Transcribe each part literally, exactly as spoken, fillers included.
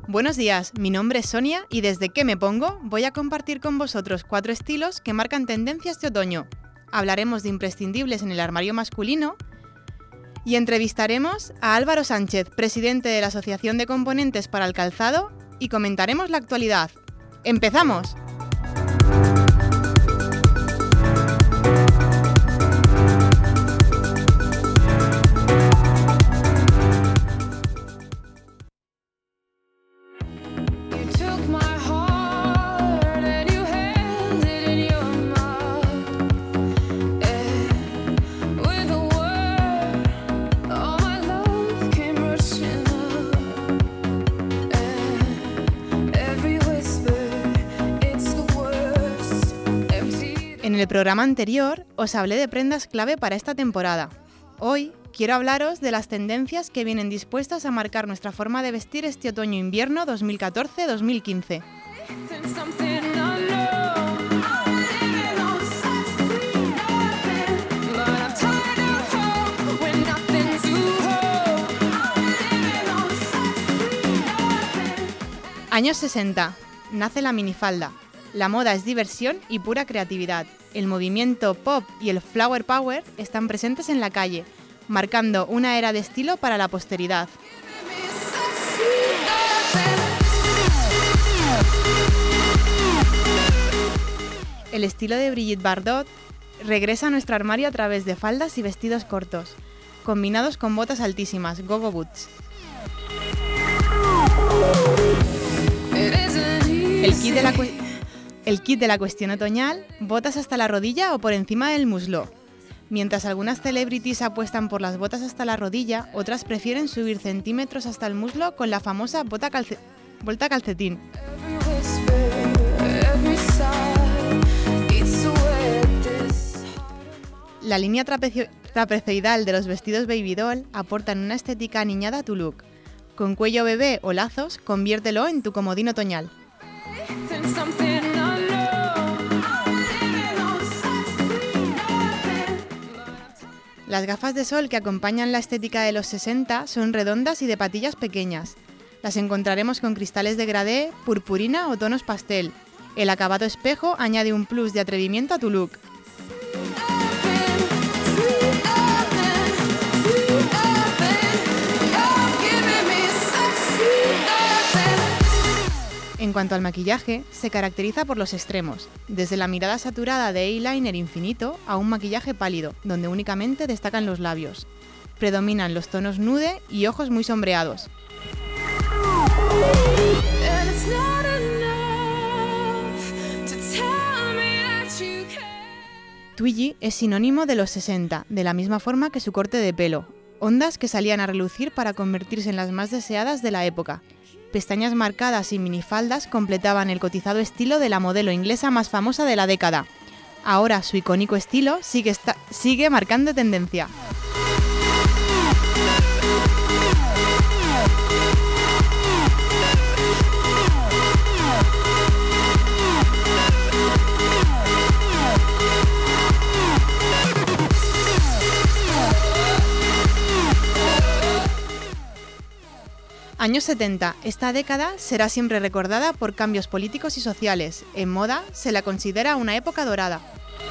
Buenos días, mi nombre es Sonia y desde ¿Qué me pongo? Voy a compartir con vosotros cuatro estilos que marcan tendencia este otoño. Hablaremos de imprescindibles en el armario masculino y entrevistaremos a Álvaro Sánchez, presidente de la Asociación de Componentes para el Calzado, y comentaremos la actualidad. ¡Empezamos! En el programa anterior os hablé de prendas clave para esta temporada. Hoy quiero hablaros de las tendencias que vienen dispuestas a marcar nuestra forma de vestir este otoño-invierno dos mil catorce dos mil quince. Años sesenta. Nace la minifalda. La moda es diversión y pura creatividad. El movimiento pop y el flower power están presentes en la calle, marcando una era de estilo para la posteridad. El estilo de Brigitte Bardot regresa a nuestro armario a través de faldas y vestidos cortos, combinados con botas altísimas, go-go boots. El kit de la cu- El kit de la cuestión otoñal, botas hasta la rodilla o por encima del muslo. Mientras algunas celebrities apuestan por las botas hasta la rodilla, otras prefieren subir centímetros hasta el muslo con la famosa bota calce- vuelta calcetín. La línea trapecio- trapezoidal de los vestidos baby doll aportan una estética aniñada a tu look. Con cuello bebé o lazos, conviértelo en tu comodín otoñal. Las gafas de sol que acompañan la estética de los sesenta son redondas y de patillas pequeñas. Las encontraremos con cristales degradé, purpurina o tonos pastel. El acabado espejo añade un plus de atrevimiento a tu look. En cuanto al maquillaje, se caracteriza por los extremos, desde la mirada saturada de eyeliner infinito a un maquillaje pálido, donde únicamente destacan los labios. Predominan los tonos nude y ojos muy sombreados. Twiggy es sinónimo de los sesenta, de la misma forma que su corte de pelo, ondas que salían a relucir para convertirse en las más deseadas de la época. Pestañas marcadas y minifaldas completaban el cotizado estilo de la modelo inglesa más famosa de la década. Ahora su icónico estilo sigue, esta- sigue marcando tendencia. Años setenta. Esta década será siempre recordada por cambios políticos y sociales. En moda se la considera una época dorada.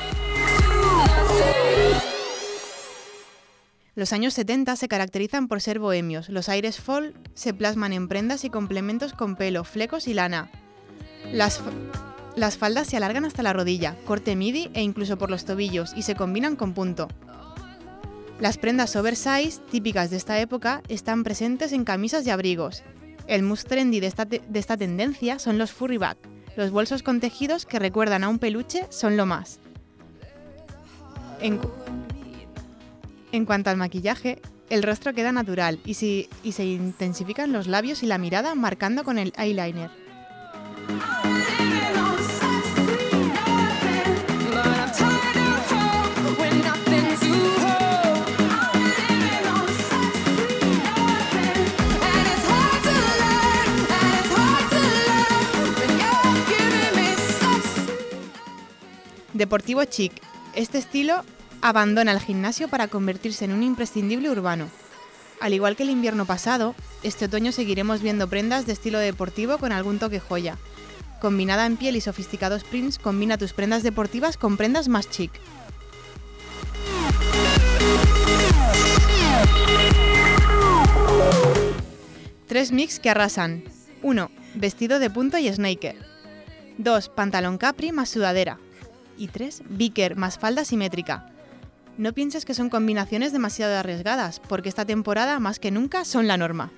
Los años setenta se caracterizan por ser bohemios. Los aires folk se plasman en prendas y complementos con pelo, flecos y lana. Las, las faldas se alargan hasta la rodilla, corte midi e incluso por los tobillos y se combinan con punto. Las prendas oversize, típicas de esta época, están presentes en camisas y abrigos. El must trendy de esta, te- de esta tendencia son los furry bag. Los bolsos con tejidos que recuerdan a un peluche son lo más. En, cu- en cuanto al maquillaje, el rostro queda natural y, si, y se intensifican los labios y la mirada marcando con el eyeliner. Deportivo chic. Este estilo abandona el gimnasio para convertirse en un imprescindible urbano. Al igual que el invierno pasado, este otoño seguiremos viendo prendas de estilo deportivo con algún toque joya. Combinada en piel y sofisticados prints, combina tus prendas deportivas con prendas más chic. Tres mix que arrasan. uno. Vestido de punto y sneaker. dos. Pantalón capri más sudadera. Y tres. Biker más falda simétrica. No pienses que son combinaciones demasiado arriesgadas, porque esta temporada, más que nunca, son la norma.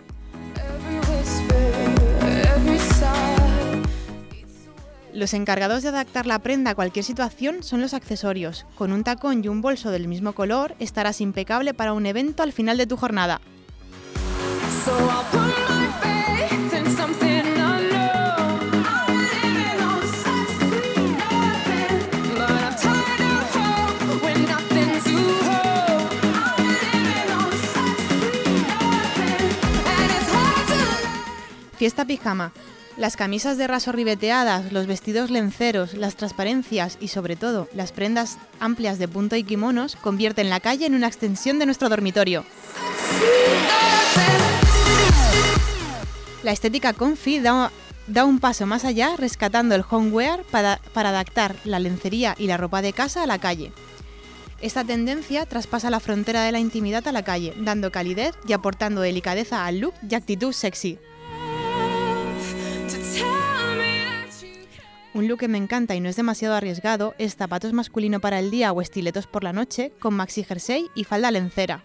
Los encargados de adaptar la prenda a cualquier situación son los accesorios. Con un tacón y un bolso del mismo color, estarás impecable para un evento al final de tu jornada. Fiesta pijama. Las camisas de raso ribeteadas, los vestidos lenceros, las transparencias y sobre todo las prendas amplias de punto y kimonos convierten la calle en una extensión de nuestro dormitorio. La estética comfy da, da un paso más allá rescatando el homewear para, para adaptar la lencería y la ropa de casa a la calle. Esta tendencia traspasa la frontera de la intimidad a la calle, dando calidez y aportando delicadeza al look y actitud sexy. Un look que me encanta y no es demasiado arriesgado es zapatos masculino para el día o estiletos por la noche con maxi jersey y falda lencera.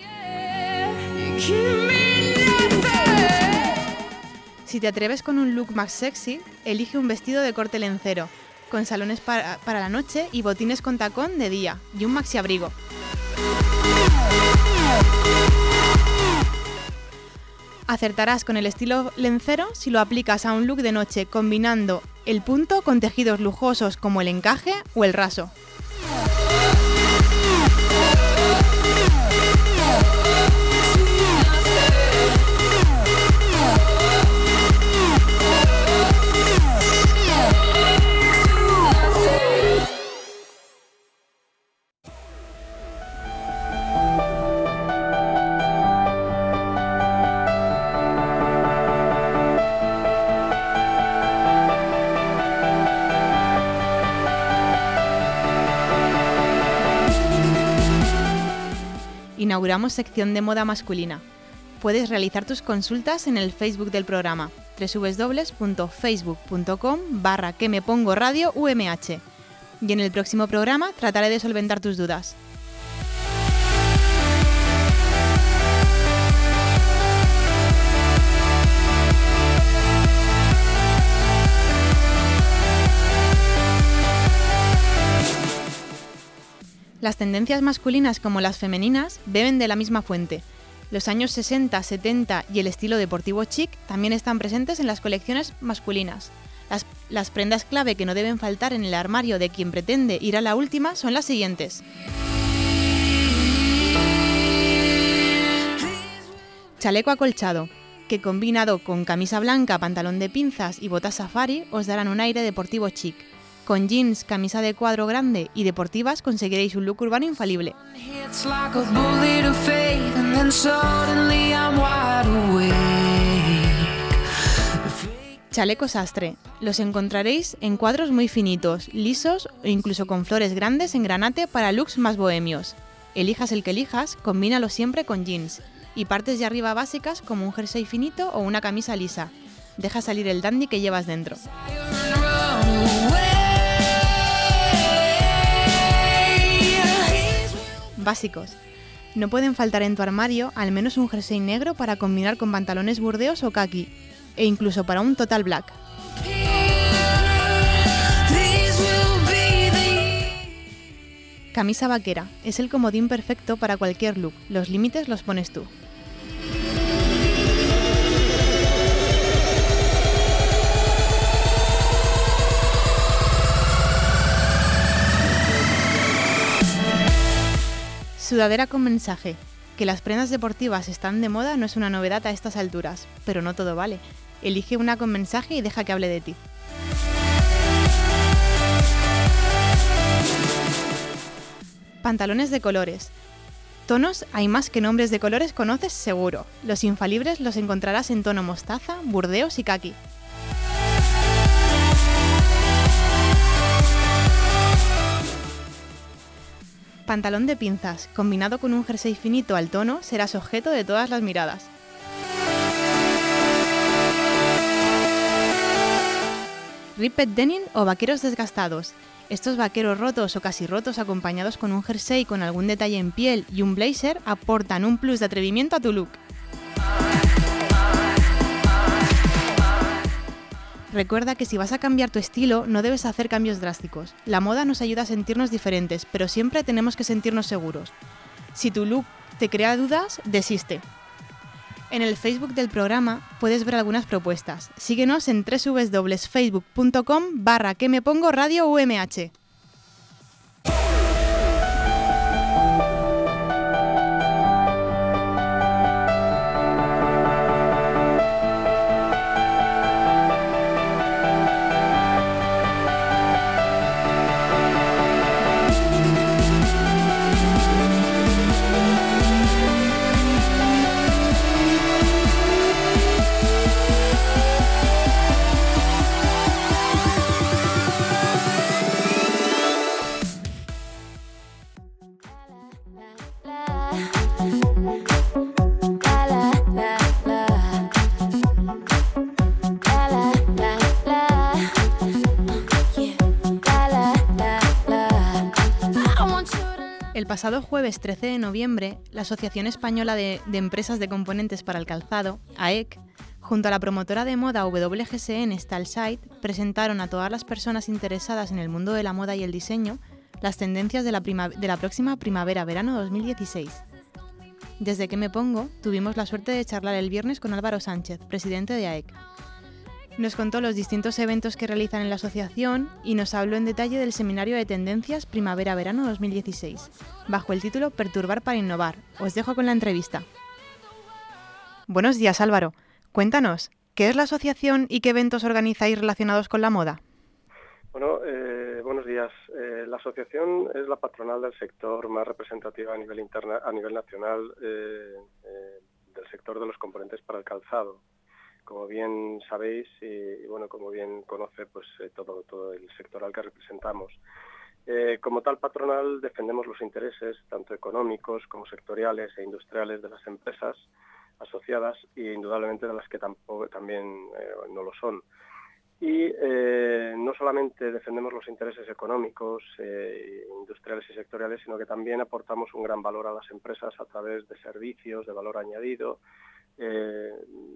Si te atreves con un look más sexy, elige un vestido de corte lencero, con salones para, para la noche y botines con tacón de día y un maxi abrigo. Acertarás con el estilo lencero si lo aplicas a un look de noche combinando el punto con tejidos lujosos como el encaje o el raso. Inauguramos sección de moda masculina. Puedes realizar tus consultas en el Facebook del programa doble u doble u doble u punto facebook punto com barra que me pongo radio U M H y en el próximo programa trataré de solventar tus dudas. Las tendencias masculinas como las femeninas beben de la misma fuente. Los años sesenta, setenta y el estilo deportivo chic también están presentes en las colecciones masculinas. Las, las prendas clave que no deben faltar en el armario de quien pretende ir a la última son las siguientes. Chaleco acolchado, que combinado con camisa blanca, pantalón de pinzas y botas safari os darán un aire deportivo chic. Con jeans, camisa de cuadro grande y deportivas conseguiréis un look urbano infalible. Chaleco sastre. Los encontraréis en cuadros muy finitos, lisos o incluso con flores grandes en granate para looks más bohemios. Elijas el que elijas, combínalo siempre con jeans y partes de arriba básicas como un jersey finito o una camisa lisa. Deja salir el dandy que llevas dentro. Básicos. No pueden faltar en tu armario al menos un jersey negro para combinar con pantalones burdeos o khaki, e incluso para un total black. Camisa vaquera. Es el comodín perfecto para cualquier look. Los límites los pones tú. Sudadera con mensaje. Que las prendas deportivas están de moda no es una novedad a estas alturas, pero no todo vale. Elige una con mensaje y deja que hable de ti. Pantalones de colores. Tonos hay más que nombres de colores conoces seguro. Los infalibles los encontrarás en tono mostaza, burdeos y caqui. Pantalón de pinzas, combinado con un jersey finito al tono, serás objeto de todas las miradas. Ripped denim o vaqueros desgastados. Estos vaqueros rotos o casi rotos acompañados con un jersey con algún detalle en piel y un blazer aportan un plus de atrevimiento a tu look. Recuerda que si vas a cambiar tu estilo no debes hacer cambios drásticos. La moda nos ayuda a sentirnos diferentes, pero siempre tenemos que sentirnos seguros. Si tu look te crea dudas, desiste. En el Facebook del programa puedes ver algunas propuestas. Síguenos en doble u doble u doble u punto facebook punto com barra que me pongo radio U M H. El pasado jueves trece de noviembre, la Asociación Española de, de Empresas de Componentes para el Calzado, A E C, junto a la promotora de moda W G S N Stylesite, presentaron a todas las personas interesadas en el mundo de la moda y el diseño las tendencias de la, prima, de la próxima primavera-verano dos mil dieciséis. Desde que me pongo, tuvimos la suerte de charlar el viernes con Álvaro Sánchez, presidente de A E C. Nos contó los distintos eventos que realizan en la asociación y nos habló en detalle del seminario de tendencias primavera-verano dos mil dieciséis, bajo el título Perturbar para innovar. Os dejo con la entrevista. Buenos días, Álvaro. Cuéntanos, ¿qué es la asociación y qué eventos organizáis relacionados con la moda? Bueno, eh, buenos días. Eh, la asociación es la patronal del sector más representativa a nivel interna, a nivel nacional eh, eh, del sector de los componentes para el calzado. Como bien sabéis y, y bueno, como bien conoce pues eh, todo, todo el sector al que representamos. Eh, como tal patronal defendemos los intereses tanto económicos como sectoriales e industriales de las empresas asociadas y indudablemente de las que tampoco, también eh, no lo son. Y eh, no solamente defendemos los intereses económicos, eh, industriales y sectoriales, sino que también aportamos un gran valor a las empresas a través de servicios de valor añadido, Eh,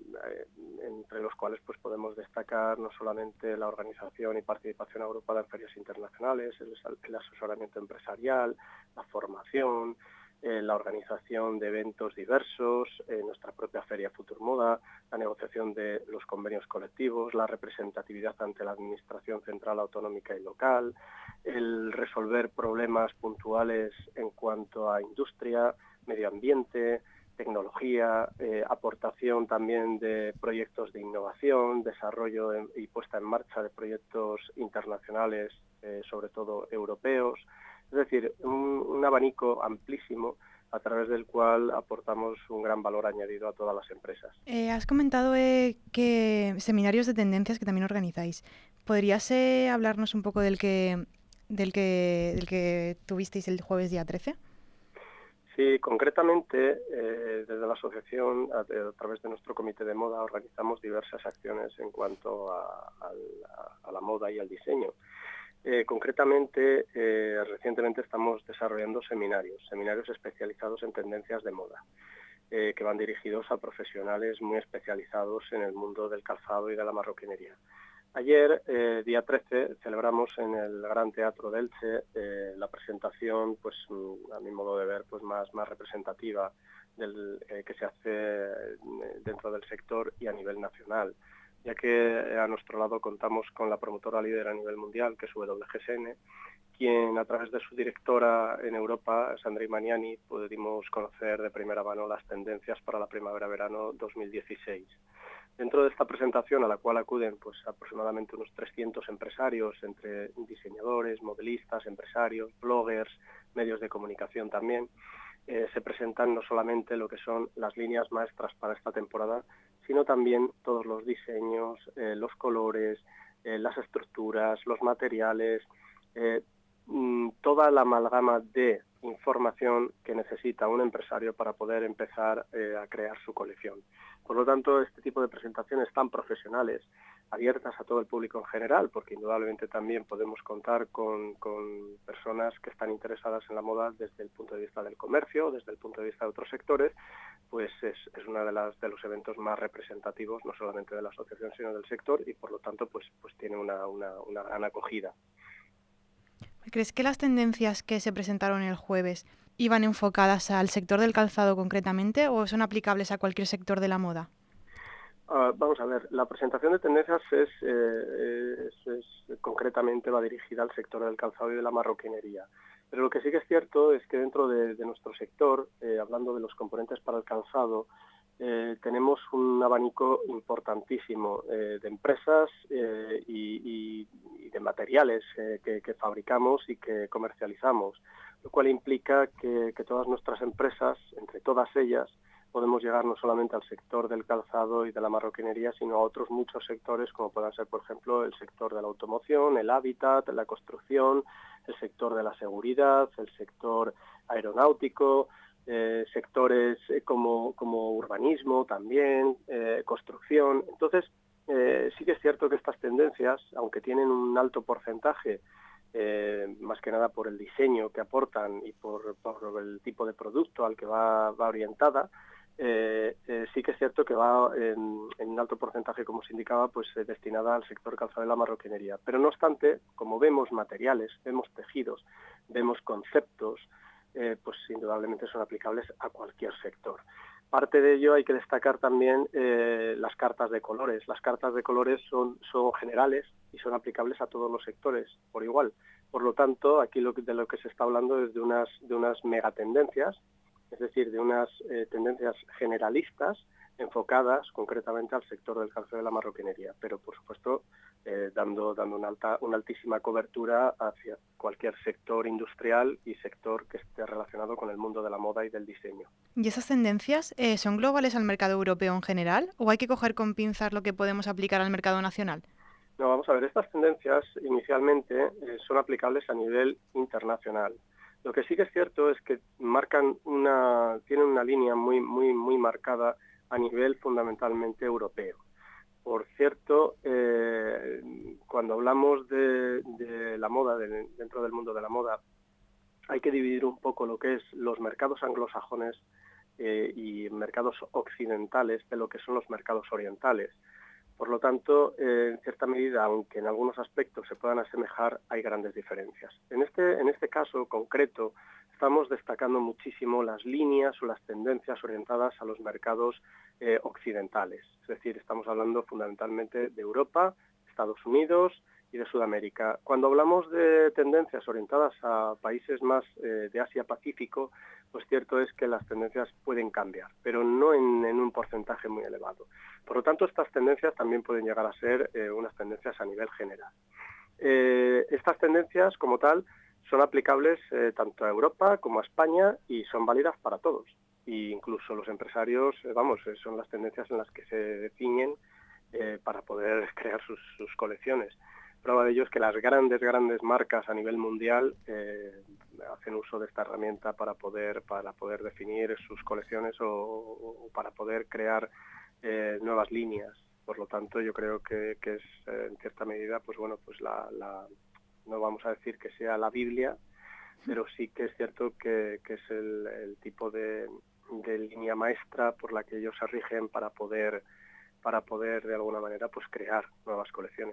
entre los cuales pues podemos destacar no solamente la organización y participación agrupada en ferias internacionales, el, el asesoramiento empresarial, la formación, eh, la organización de eventos diversos, eh, nuestra propia feria Futurmoda, la negociación de los convenios colectivos, la representatividad ante la administración central, autonómica y local, el resolver problemas puntuales en cuanto a industria, medio ambiente, tecnología, eh, aportación también de proyectos de innovación, desarrollo en, y puesta en marcha de proyectos internacionales, eh, sobre todo europeos. Es decir, un, un abanico amplísimo a través del cual aportamos un gran valor añadido a todas las empresas. Eh, has comentado eh, que seminarios de tendencias que también organizáis. ¿Podrías eh, hablarnos un poco del que, del, que, del que tuvisteis el jueves día trece? Sí, concretamente, eh, desde la asociación, a, a través de nuestro comité de moda, organizamos diversas acciones en cuanto a, a, a la moda y al diseño. Eh, concretamente, eh, recientemente estamos desarrollando seminarios, seminarios especializados en tendencias de moda, eh, que van dirigidos a profesionales muy especializados en el mundo del calzado y de la marroquinería. Ayer, eh, día trece, celebramos en el Gran Teatro de Elche eh, la presentación, pues a mi modo de ver, pues más, más representativa del, eh, que se hace dentro del sector y a nivel nacional, ya que a nuestro lado contamos con la promotora líder a nivel mundial, que es W G S N, quien a través de su directora en Europa, Sandrine Maniani, pudimos conocer de primera mano las tendencias para la primavera-verano dos mil dieciséis. Dentro de esta presentación, a la cual acuden pues, aproximadamente unos trescientos empresarios, entre diseñadores, modelistas, empresarios, bloggers, medios de comunicación también, eh, se presentan no solamente lo que son las líneas maestras para esta temporada, sino también todos los diseños, eh, los colores, eh, las estructuras, los materiales, eh, mmm, toda la amalgama de información que necesita un empresario para poder empezar eh, a crear su colección. Por lo tanto, este tipo de presentaciones tan profesionales, abiertas a todo el público en general, porque indudablemente también podemos contar con, con personas que están interesadas en la moda desde el punto de vista del comercio, desde el punto de vista de otros sectores, pues es, es uno de, las, de los eventos más representativos, no solamente de la asociación, sino del sector, y por lo tanto pues, pues tiene una, una, una gran acogida. ¿Crees que las tendencias que se presentaron el jueves iban enfocadas al sector del calzado concretamente o son aplicables a cualquier sector de la moda? Uh, vamos a ver, la presentación de tendencias es, eh, es, es concretamente va dirigida al sector del calzado y de la marroquinería. Pero lo que sí que es cierto es que dentro de, de nuestro sector, eh, hablando de los componentes para el calzado, eh, tenemos un abanico importantísimo eh, de empresas eh, y, y, y de materiales eh, que, que fabricamos y que comercializamos, lo cual implica que, que todas nuestras empresas, entre todas ellas, podemos llegar no solamente al sector del calzado y de la marroquinería, sino a otros muchos sectores, como puedan ser, por ejemplo, el sector de la automoción, el hábitat, la construcción, el sector de la seguridad, el sector aeronáutico, eh, sectores eh, como, como urbanismo también, eh, construcción. Entonces, eh, sí que es cierto que estas tendencias, aunque tienen un alto porcentaje, Eh, más que nada por el diseño que aportan y por, por el tipo de producto al que va, va orientada, eh, eh, sí que es cierto que va en, en un alto porcentaje, como se indicaba, pues eh, destinada al sector calzado de la marroquinería. Pero no obstante, como vemos materiales, vemos tejidos, vemos conceptos, eh, pues indudablemente son aplicables a cualquier sector. Parte de ello hay que destacar también eh, las cartas de colores. Las cartas de colores son, son generales y son aplicables a todos los sectores por igual. Por lo tanto, aquí lo que, de lo que se está hablando es de unas, de unas megatendencias, es decir, de unas eh, tendencias generalistas enfocadas concretamente al sector del calzado de la marroquinería, pero por supuesto eh, dando, dando una, alta, una altísima cobertura hacia cualquier sector industrial y sector que esté relacionado con el mundo de la moda y del diseño. ¿Y esas tendencias eh, son globales al mercado europeo en general o hay que coger con pinzas lo que podemos aplicar al mercado nacional? No, vamos a ver, estas tendencias inicialmente eh, son aplicables a nivel internacional. Lo que sí que es cierto es que marcan una, tienen una línea muy, muy, muy marcada a nivel fundamentalmente europeo. Por cierto, eh, cuando hablamos de, de la moda, de, dentro del mundo de la moda, hay que dividir un poco lo que es los mercados anglosajones eh, y mercados occidentales de lo que son los mercados orientales. Por lo tanto, eh, en cierta medida, aunque en algunos aspectos se puedan asemejar, hay grandes diferencias. En este, en este caso concreto, estamos destacando muchísimo las líneas o las tendencias orientadas a los mercados eh, occidentales. Es decir, estamos hablando fundamentalmente de Europa, Estados Unidos y de Sudamérica. Cuando hablamos de tendencias orientadas a países más eh, de Asia-Pacífico, pues cierto es que las tendencias pueden cambiar, pero no en, en un porcentaje muy elevado. Por lo tanto, estas tendencias también pueden llegar a ser eh, unas tendencias a nivel general. Eh, estas tendencias, como tal, son aplicables eh, tanto a Europa como a España y son válidas para todos. E incluso los empresarios, eh, vamos, eh, son las tendencias en las que se ciñen eh, para poder crear sus, sus colecciones. Prueba de ello es que las grandes, grandes marcas a nivel mundial eh, hacen uso de esta herramienta para poder, para poder definir sus colecciones o, o para poder crear eh, nuevas líneas. Por lo tanto, yo creo que, que es eh, en cierta medida, pues bueno, pues la, la, no vamos a decir que sea la Biblia, pero sí que es cierto que, que es el, el tipo de, de línea maestra por la que ellos se rigen para poder, para poder de alguna manera pues crear nuevas colecciones.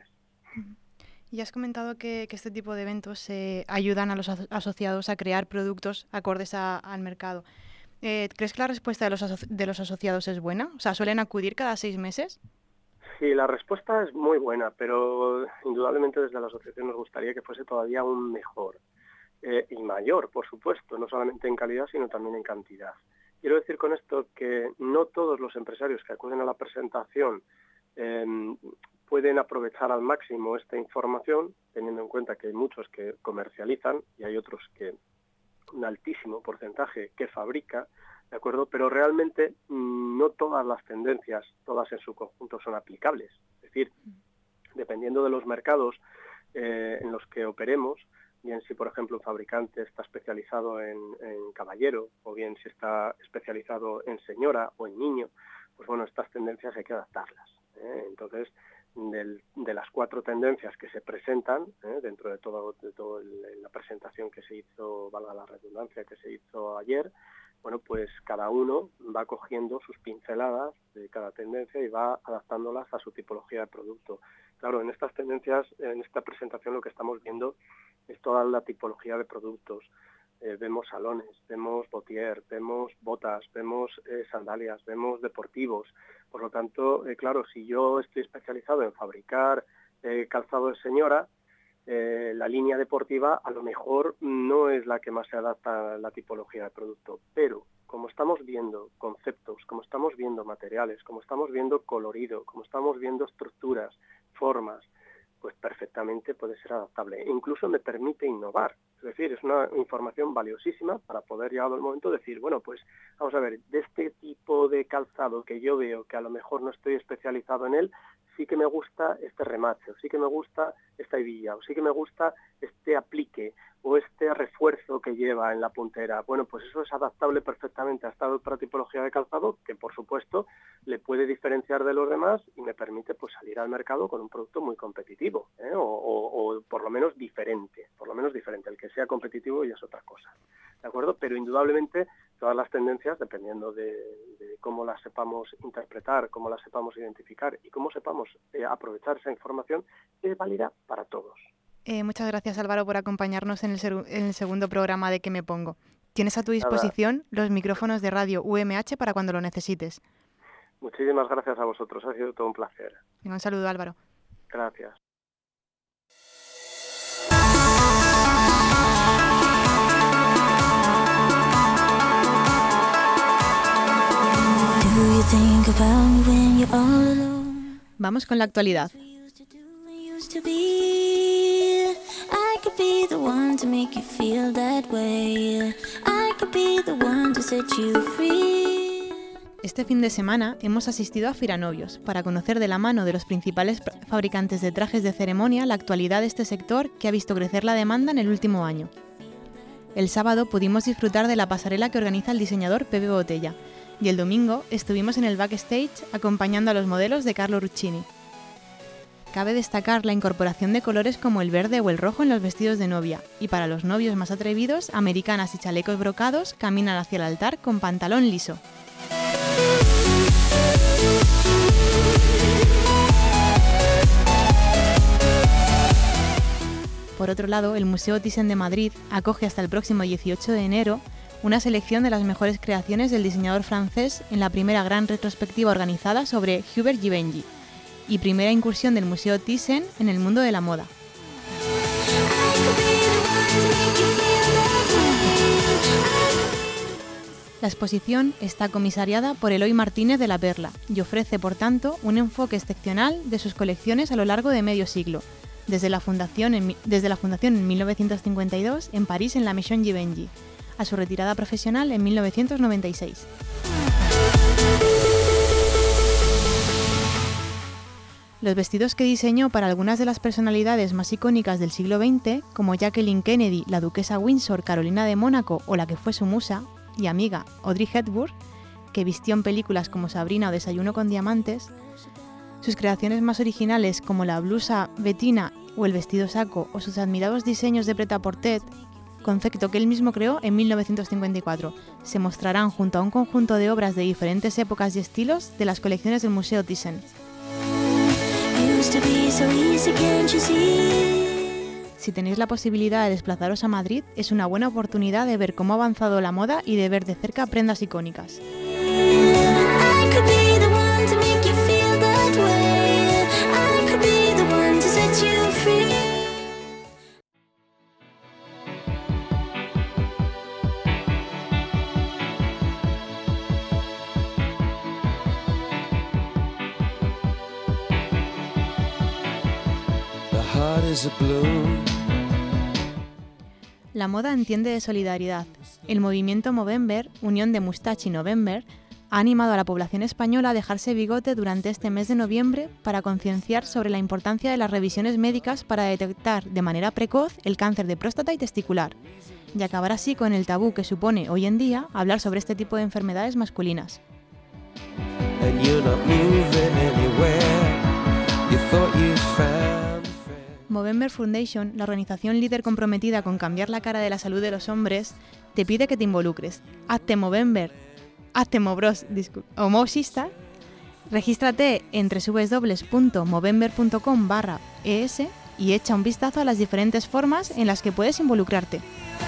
Y has comentado que, que este tipo de eventos eh, ayudan a los aso- asociados a crear productos acordes a, al mercado. Eh, ¿Crees que la respuesta de los, aso- de los asociados es buena? O sea, ¿suelen acudir cada seis meses? Sí, la respuesta es muy buena, pero indudablemente desde la asociación nos gustaría que fuese todavía aún mejor eh, y mayor, por supuesto, no solamente en calidad, sino también en cantidad. Quiero decir con esto que no todos los empresarios que acuden a la presentación eh, pueden aprovechar al máximo esta información, teniendo en cuenta que hay muchos que comercializan y hay otros que un altísimo porcentaje que fabrica, ¿de acuerdo? Pero realmente mmm, no todas las tendencias, todas en su conjunto, son aplicables. Es decir, dependiendo de los mercados eh, en los que operemos, bien si, por ejemplo, un fabricante está especializado en, en caballero, o bien si está especializado en señora o en niño, pues bueno, estas tendencias hay que adaptarlas, ¿eh? Entonces, del, de las cuatro tendencias que se presentan, ¿eh? dentro de todo, de todo el, la presentación que se hizo, valga la redundancia, que se hizo ayer, bueno, pues cada uno va cogiendo sus pinceladas de cada tendencia y va adaptándolas a su tipología de producto. Claro, en estas tendencias, en esta presentación lo que estamos viendo es toda la tipología de productos. Eh, vemos salones, vemos botier, vemos botas, vemos eh, sandalias, vemos deportivos. Por lo tanto, eh, claro, si yo estoy especializado en fabricar eh, calzado de señora, eh, la línea deportiva a lo mejor no es la que más se adapta a la tipología de producto, pero como estamos viendo conceptos, como estamos viendo materiales, como estamos viendo colorido, como estamos viendo estructuras, formas, pues perfectamente puede ser adaptable. E incluso me permite innovar. Es decir, es una información valiosísima para poder, llegado el momento, decir, bueno, pues vamos a ver, de este tipo de calzado que yo veo que a lo mejor no estoy especializado en él, sí que me gusta este remate, o sí que me gusta esta hebilla, o sí que me gusta este aplique, o este refuerzo que lleva en la puntera. Bueno, pues eso es adaptable perfectamente a esta otra tipología de calzado que, por supuesto, le puede diferenciar de los demás y me permite pues salir al mercado con un producto muy competitivo, ¿eh? o, o, o por lo menos diferente, por lo menos diferente. El que sea competitivo ya es otra cosa, ¿de acuerdo? Pero indudablemente todas las tendencias, dependiendo de, de cómo las sepamos interpretar, cómo las sepamos identificar y cómo sepamos eh, aprovechar esa información, es válida para todos. Eh, muchas gracias, Álvaro, por acompañarnos en el, ser- en el segundo programa de ¿Qué me pongo? Tienes a tu disposición Nada. los micrófonos de radio U M H para cuando lo necesites. Muchísimas gracias a vosotros, ha sido todo un placer. Un saludo, Álvaro. Gracias. Vamos con la actualidad. Este fin de semana hemos asistido a Firanovios para conocer de la mano de los principales fabricantes de trajes de ceremonia la actualidad de este sector que ha visto crecer la demanda en el último año. El sábado pudimos disfrutar de la pasarela que organiza el diseñador Pepe Botella y el domingo estuvimos en el backstage acompañando a los modelos de Carlo Ruccini. Cabe destacar la incorporación de colores como el verde o el rojo en los vestidos de novia, y para los novios más atrevidos, americanas y chalecos brocados caminan hacia el altar con pantalón liso. Por otro lado, el Museo Thyssen de Madrid acoge hasta el próximo dieciocho de enero una selección de las mejores creaciones del diseñador francés en la primera gran retrospectiva organizada sobre Hubert Givenchy y primera incursión del Museo Thyssen en el mundo de la moda. La exposición está comisariada por Eloy Martínez de la Perla y ofrece, por tanto, un enfoque excepcional de sus colecciones a lo largo de medio siglo, desde la fundación en, desde la fundación en mil novecientos cincuenta y dos en París en la Maison Givenchy, a su retirada profesional en mil novecientos noventa y seis. Los vestidos que diseñó para algunas de las personalidades más icónicas del siglo veinte, como Jacqueline Kennedy, la duquesa Windsor, Carolina de Mónaco o la que fue su musa y amiga Audrey Hepburn, que vistió en películas como Sabrina o Desayuno con diamantes, sus creaciones más originales como la blusa Bettina o el vestido saco o sus admirados diseños de prêt-à-porter, concepto que él mismo creó en mil novecientos cincuenta y cuatro, se mostrarán junto a un conjunto de obras de diferentes épocas y estilos de las colecciones del Museo Thyssen. Si tenéis la posibilidad de desplazaros a Madrid, es una buena oportunidad de ver cómo ha avanzado la moda y de ver de cerca prendas icónicas. La moda entiende de solidaridad El movimiento Movember, Unión de Mustache y November, ha animado a la población española a dejarse bigote durante este mes de noviembre para concienciar sobre la importancia de las revisiones médicas para detectar de manera precoz el cáncer de próstata y testicular, y acabar así con el tabú que supone hoy en día hablar sobre este tipo de enfermedades masculinas. Movember Foundation, la organización líder comprometida con cambiar la cara de la salud de los hombres, te pide que te involucres. Hazte Movember, hazte Movbros o Movsister, regístrate en doble u doble u doble u punto movember punto com barra e ese y echa un vistazo a las diferentes formas en las que puedes involucrarte.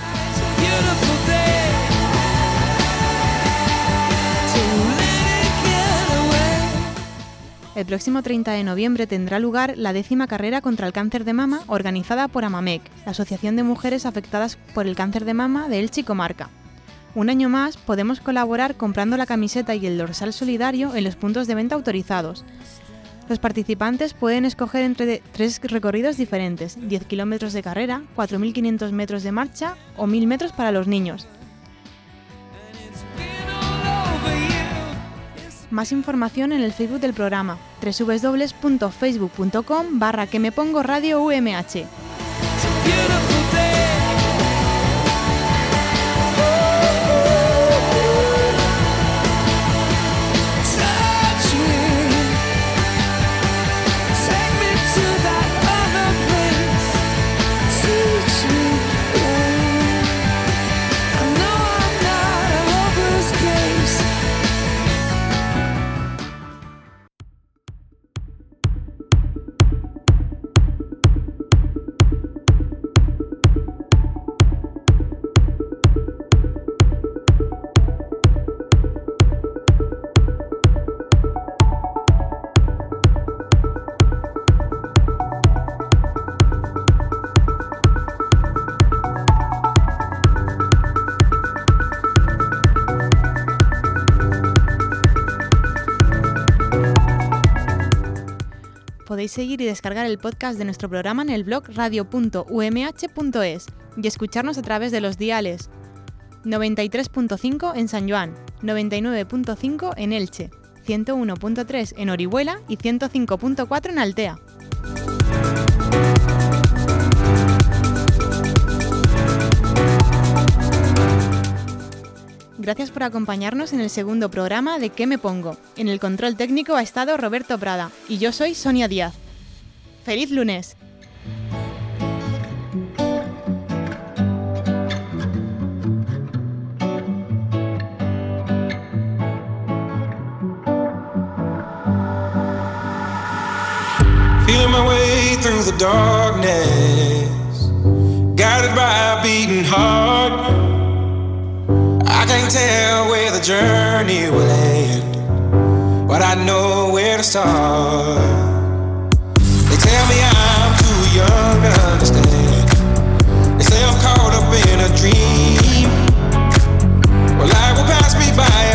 El próximo treinta de noviembre tendrá lugar la décima carrera contra el cáncer de mama organizada por AMAMEC, la Asociación de Mujeres Afectadas por el Cáncer de Mama de Elche y Comarca. Un año más podemos colaborar comprando la camiseta y el dorsal solidario en los puntos de venta autorizados. Los participantes pueden escoger entre tres recorridos diferentes, diez kilómetros de carrera, cuatro mil quinientos metros de marcha o mil metros para los niños. Más información en el Facebook del programa, doble u doble u doble u punto facebook punto com barra que me pongo radio U M H. Podéis seguir y descargar el podcast de nuestro programa en el blog radio punto u eme hache punto es y escucharnos a través de los diales noventa y tres punto cinco en San Joan, noventa y nueve punto cinco en Elche, ciento uno punto tres en Orihuela y ciento cinco punto cuatro en Altea. Gracias por acompañarnos en el segundo programa de ¿Qué me pongo? En el control técnico ha estado Roberto Prada y yo soy Sonia Díaz. ¡Feliz lunes! Feeling my way through the darkness, guided by a beating heart. I can't tell where the journey will end, but I know where to start. They tell me I'm too young to understand. They say I'm caught up in a dream. Well, life will pass me by